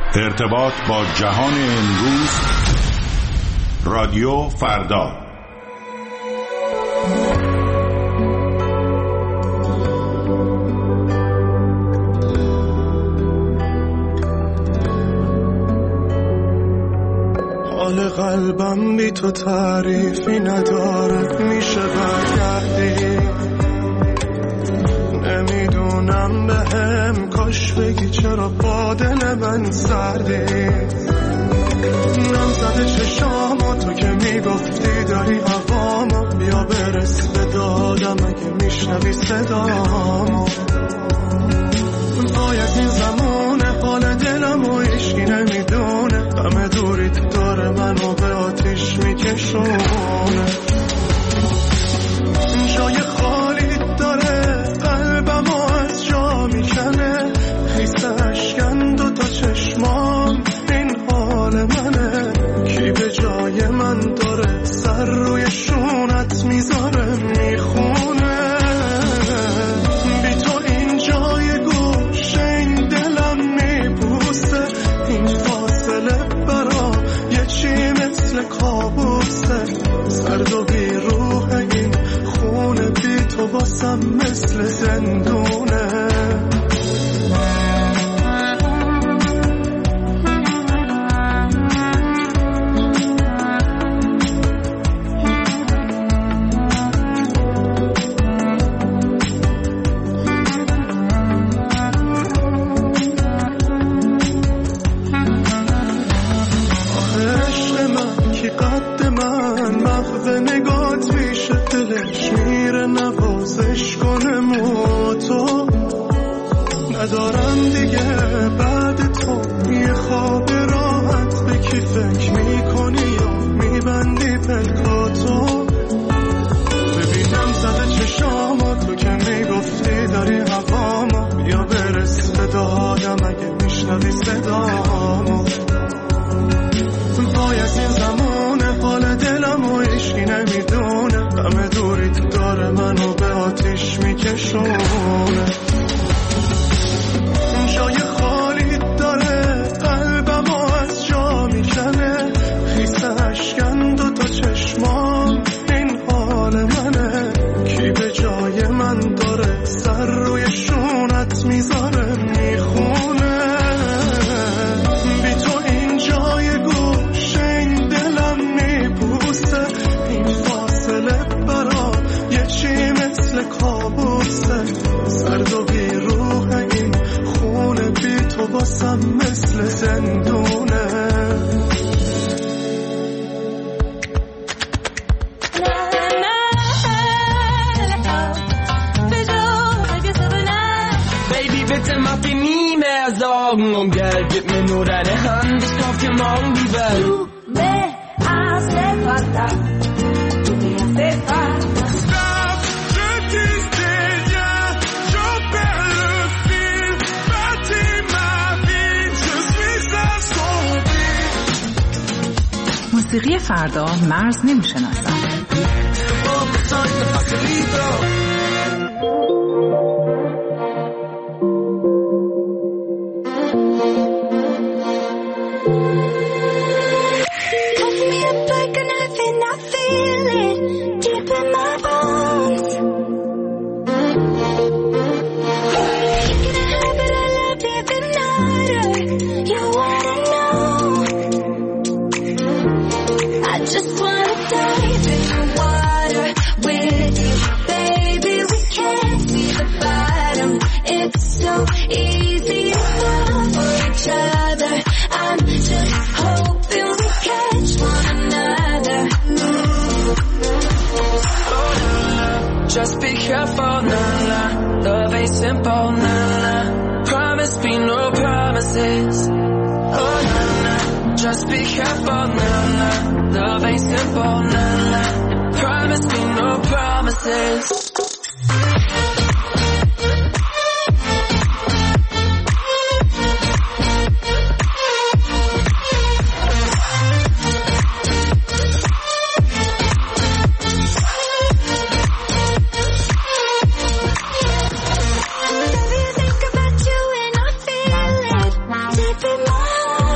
ارتباط با جهان امروز، رادیو فردا. حال قلبم بی تو تعریفی نداره، میشه برگردی؟ نمیدونم بهم کاش بگی چرا با دل من سردی. نمزده چشامو تو که میگفتی داری هوامو، بیا برس به دادم اگه میشنوی صدامو. وای از این زمونه حال دلمو هیچکی نمیدونه، همه دوریت داره منو به آتیش میکشونه. جای خالی داره قلبمو از جا میکنه، حیث اشکن دوتا چشمام این حال منه. کی به جای من داره سر روی شونت میذاره میخونه. بی تو این جای گوشه این دلم میبوسه، این فاصله برا یه چی مثل کابوسه. سرد و بی روح این خونه بی تو باسم مثل زندونه. ندارم دیگه بعد تو یه خواب راحت، به کی فکر میکنی یا میبندی پلکاتو. ببینم زده چشامو تو که میگفتی داری هوامو، بیا برس به دادم اگه میشنوی صدامو. وای از این زمونه حال دلمو هیچکی نمیدونه، همه دوریت داره منو به آتیش میکشونه. جای خالی داره قلبمو از جا میکنه، خیس اشکن دوتا چشمام این حال منه. کی به جای من داره سر روی شونت میذاره میخونه. بی تو این جای گوشه این دلم میبوسه، این فاصله برا یه چی مثل کابوسه. سرد و بی روح این خونه بی تو باسم مثل زندونه. Baby, bitte mach dir nie mehr Sorgen um Geld, gib mir nur deine Hand, ich kauf dir morgen die Welt. Du me hace falta, tú me hace falta. Stop, je disais rien, je perds le fil, bâtis ma vie, je suis assombri. موسیقی فردا مرز نمیشناسد. Just be careful, nah, love ain't simple, nah, promise me no promises. Oh, nah, just be careful, nah, love ain't simple, nah, promise me no promises. Think about you and I feel it deep in my heart.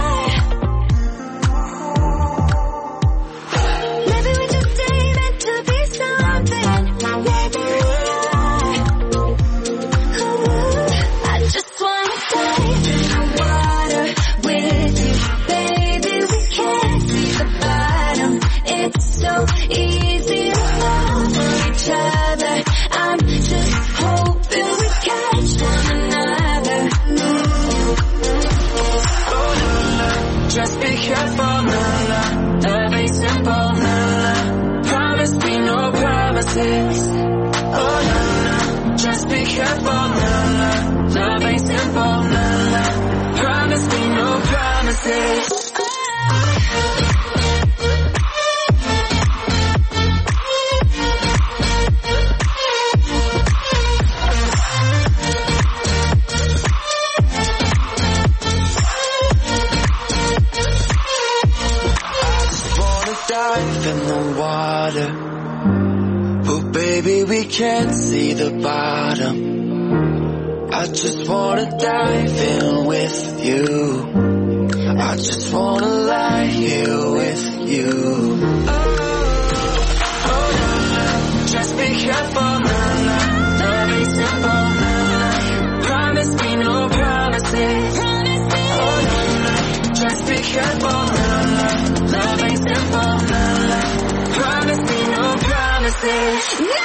can't see the bottom. I just wanna dive in with you. I just wanna lie here with you. Oh, na, na. Just be careful, na, na. Love ain't simple, na, na. Promise me no promises. Oh, na, na. Just be careful, na, na. Love ain't simple, na, na. Promise me no promises.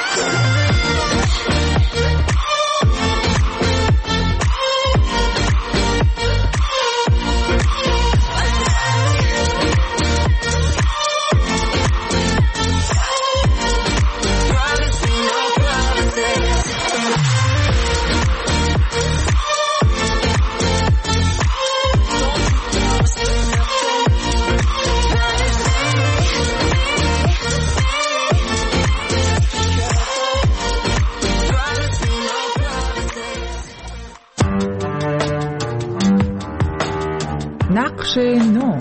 نقش نو.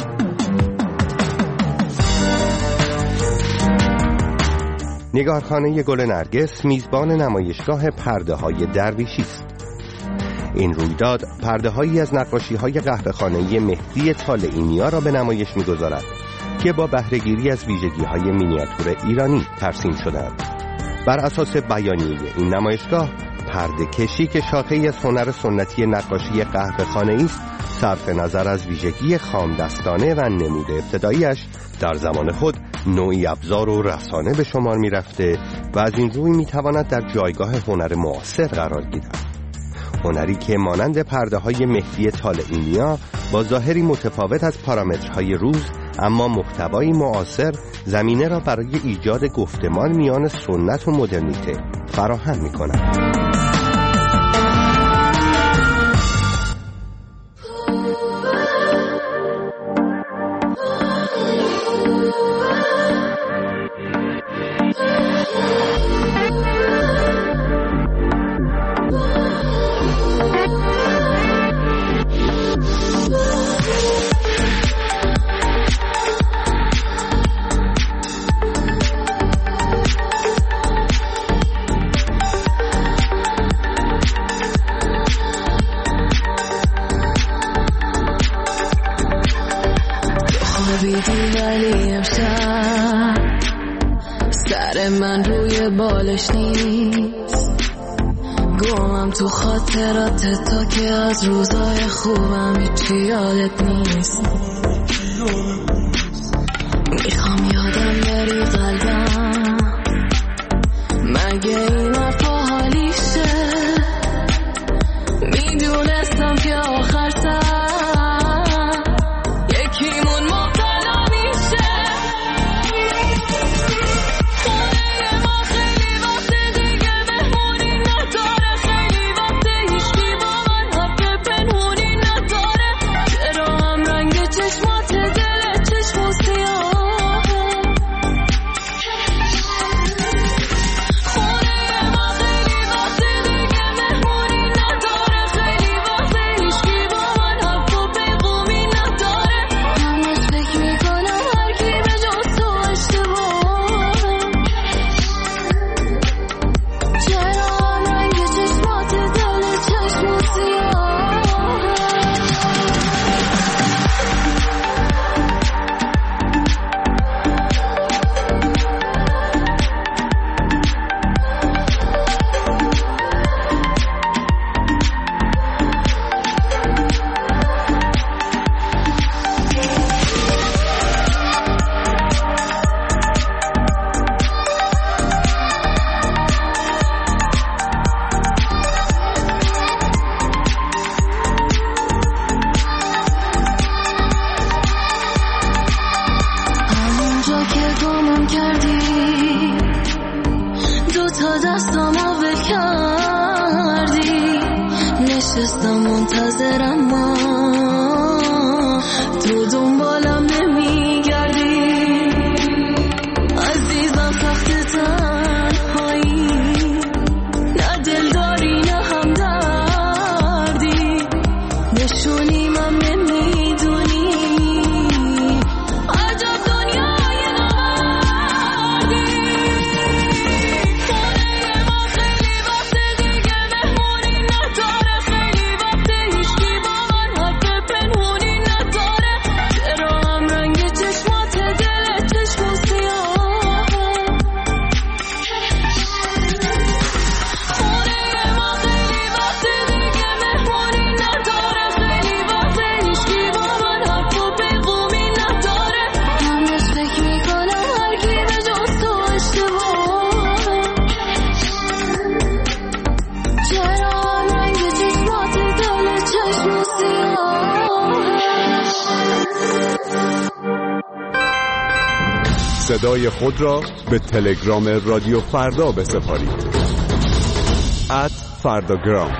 نگارخانه گل نرگس میزبان نمایشگاه پرده‌های درویشی است. این رویداد پرده‌هایی از نقاشی‌های قهوه‌خانه‌ای مهدی طالعینیا را به نمایش می‌گذارد که با بهره‌گیری از ویژگی‌های مینیاتور ایرانی ترسیم شده‌اند. بر اساس بیانیه این نمایشگاه، پرده کشی که شاخه‌ای از هنر سنتی نقاشی قهوه‌خانه‌ای است، صرف نظر از ویژگی خامدستانه و نمود ابتداییش در زمان خود نوعی ابزار و رسانه به شمار می رفته و از این روی می تواند در جایگاه هنر معاصر قرار گیرد. هنری که مانند پرده های مهدی طالعینیا با ظاهری متفاوت از پارامترهای روز اما محتوایی معاصر زمینه را برای ایجاد گفتمان میان سنت و مدرنیته فراهم می کند. من روی بالش نیست، گمم تو خاطرات تا که از روزای خوبم هیچی یادت نیست. میخوام یادم بری قلبم، مگه این حرفا حالیشه؟ میدونستم که آخر سر یکیمون مبتلا میشه. صدای خود را به تلگرام رادیو فردا بسپارید. @فرداگرام.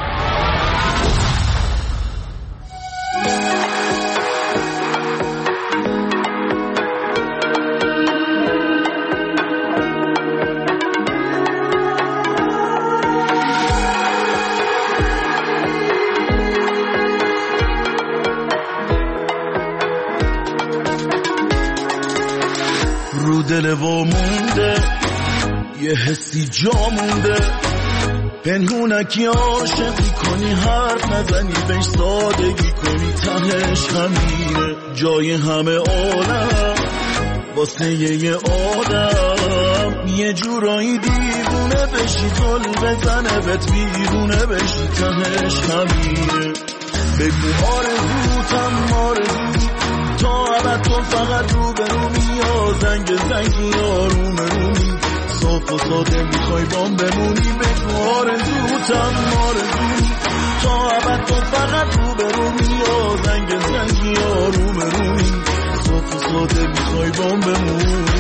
رو دل و مونده یه حسی جا مونده، پنهونکی عاشقی کنی حرف نزنی بهش سادگی کنی تهش همینه، جای همه عالم واسه یه آدم یه جورایی دیوونه بشی گل بزنه بهت بیرونه بشی تهش همینه. بگو آرزوتم آرزو تا ابد تو فقط رو به رو یا زنگی آروم رومی صاف و ساده میخوای بام بمونی. بگو آرزوتم آرزو تا ابد تو فقط رو به رو یا زنگی آروم رومی صاف و ساده میخوای بام بمونی.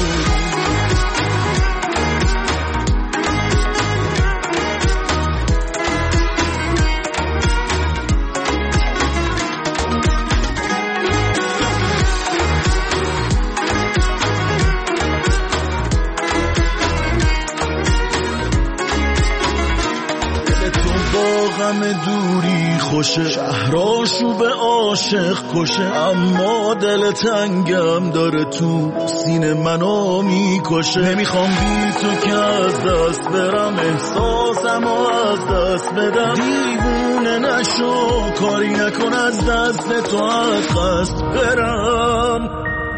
غم دوری خوشه، شهراشو به عاشق کشه، اما دل تنگم داره تو سینه منو میکشه. نمیخوام بی تو که از دست برم، احساسم از دست بدم. دیوونه نشو کاری نکن از دست تو از قصد برم.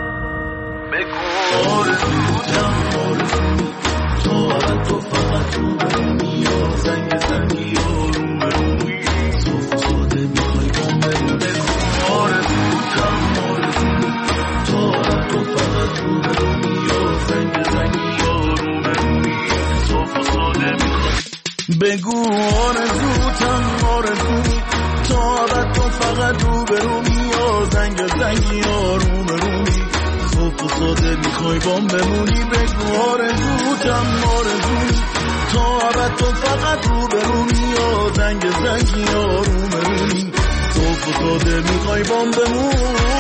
بگو آرزوتم آرزو تا ابد تو فقط رو برمی یا زنگی آروم روی صاف و ساده میخوای بام بمونه. آرزوتم آرزو تا ابد تو فقط رو برمی یا زنگی آروم روی صاف و ساده میخوای. بگو آرزوتم آرزو تا ابد تو فقط رو برمی یا زنگی آروم روی صاف و ساده میخوای بام بمونی. بگو آرزوتم آرزو تا ابد تو فقط رو برونی یا زنگی آروم رونی صاف و ساده میخوای بام بمونی.